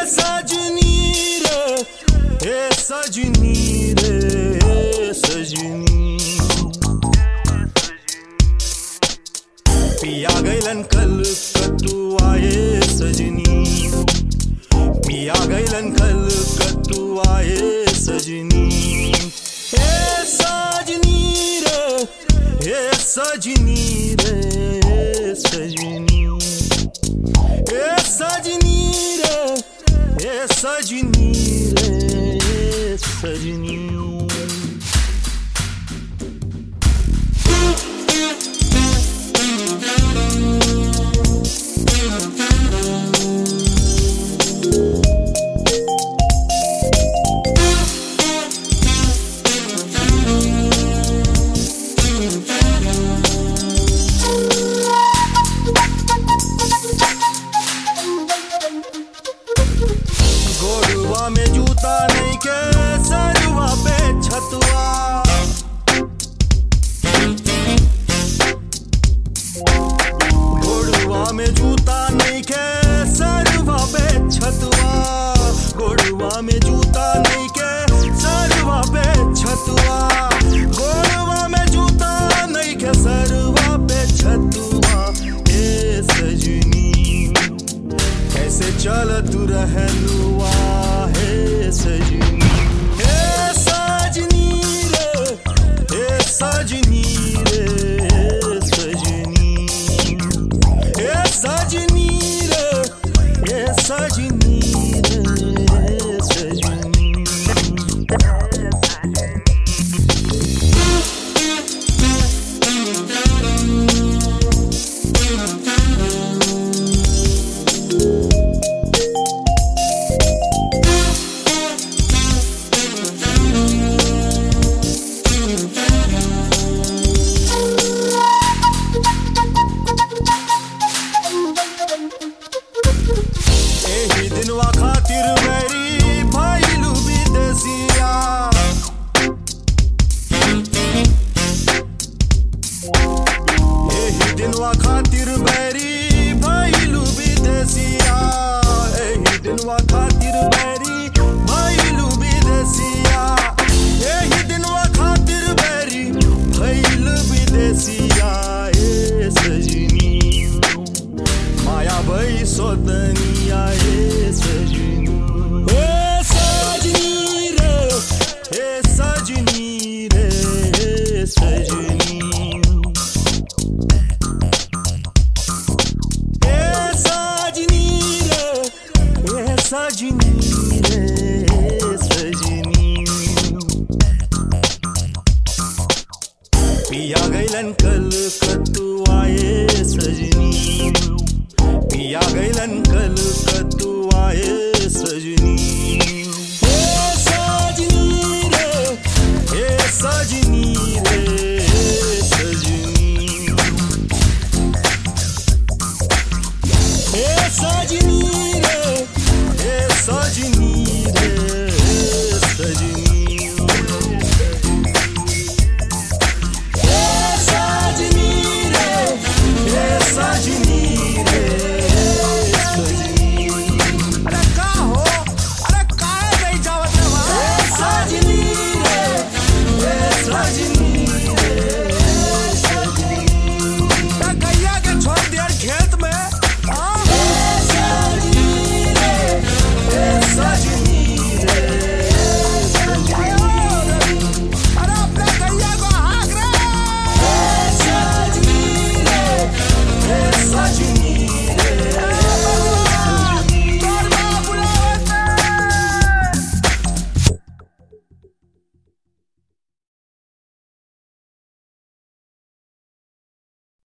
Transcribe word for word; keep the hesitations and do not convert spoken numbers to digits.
सजनी रे ए सजनी रे ए सजनी पिया गैलन कल कतुआए सजनी पिया गैलन कल कतुआए सजनी ए सजनी रे ए सजनी रे ए सजनी ए सजनी रे ए सजनी रे ए सजनी गोड़वा में जूता नहीं के सरवा पे छतुआ गोड़वा में जूता नहीं के सरवा पे छतुआ गोड़वा में जूता नहीं के सरवा पे छतुआ गोड़वा में जूता नहीं के सरवा पे छतुआ ए सजनी कैसे चल तू रहलुआ हे सजनी हे सजनी रे हे सजनी रे हे सजनी हे सजनी रे हे सजनी रे हे सजनी एही दिनवा खातिर बैरी भइलू विदेसिया एही दिनवा खातिर बैरी भइलू विदेसिया एही दिनवा खातिर बैरी भइलू विदेसिया एही दिनवा खातिर बैरी भइलू विदेसिया ए सजनी माया भई सोतनिया ए सजनी ए सजनी रे ए सजनी रे ए सजनी ए सजनी रे ए सजनी रे ए सजनी पिया गैलन कल कतु